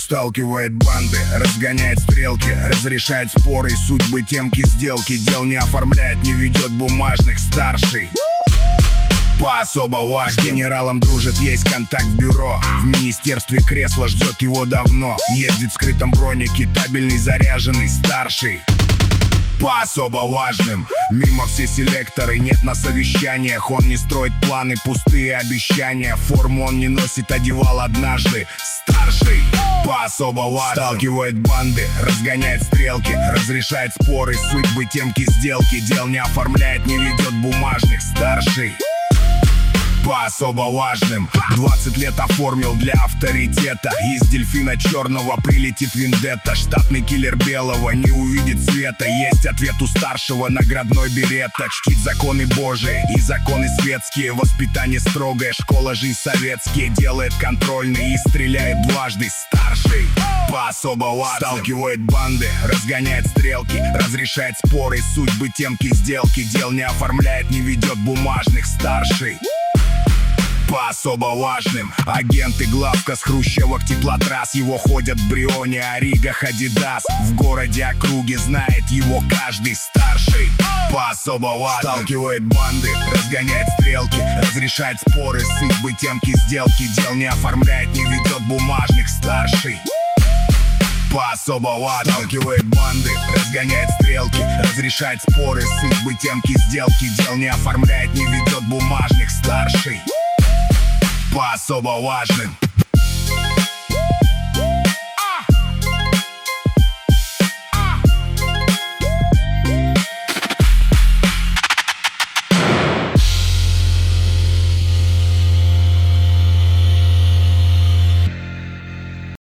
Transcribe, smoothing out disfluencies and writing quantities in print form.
Сталкивает банды, разгоняет стрелки, разрешает споры и судьбы темки сделки. Дел не оформляет, не ведет бумажных старший. По особо важным генералам дружит, есть контакт в бюро. В министерстве кресло ждет его давно. Ездит в скрытом бронике, табельный заряженный старший. По особо важным мимо все селекторы, нет на совещаниях. Он не строит планы, пустые обещания. Форму он не носит, одевал однажды старший. По особо важным сталкивает банды, разгоняет стрелки, разрешает споры, судьбы темки сделки. Дел не оформляет, не ведет бумажных старший. По особо важным 20 лет оформил для авторитета. Из дельфина черного прилетит вендетта. Штатный киллер белого не увидит света. Есть ответ у старшего, наградной берета. Чтит законы божии и законы светские. Воспитание строгое, школа жизнь советские. Делает контрольный и стреляет дважды старший. По особо важным сталкивает банды, разгоняет стрелки, разрешает споры, судьбы темки сделки. Дел не оформляет, не ведет бумажных старший. По особо важным агенты главка с хрущевок теплотрасс. Его ходят в Брионе, Оригах, Адидас. В городе округе знает его каждый старший. По особо важным сталкивает банды, разгоняет стрелки, разрешает споры, судьбы темки сделки. Дел не оформляет, не ведет бумажных старший. По особо важным сталкивает банды, разгоняет стрелки, разрешает споры, судьбы темки сделки. Дел не оформляет, не ведет бумажных старший. По особо важным